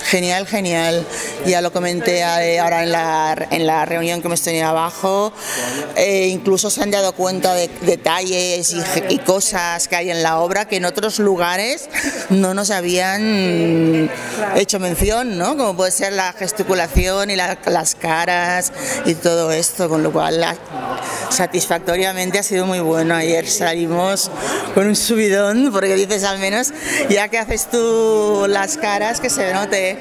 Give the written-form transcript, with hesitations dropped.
Genial, genial. Ya lo comenté ahora en la reunión que hemos tenido abajo. Incluso se han dado cuenta de detalles y cosas que hay en la obra que en otros lugares no nos habían hecho mención, ¿no? Como puede ser la gesticulación y las caras y todo esto, con lo cual satisfactoriamente ha sido muy bueno. Ayer salimos con un subidón, porque dices al menos, ya que haces tú las caras, que se note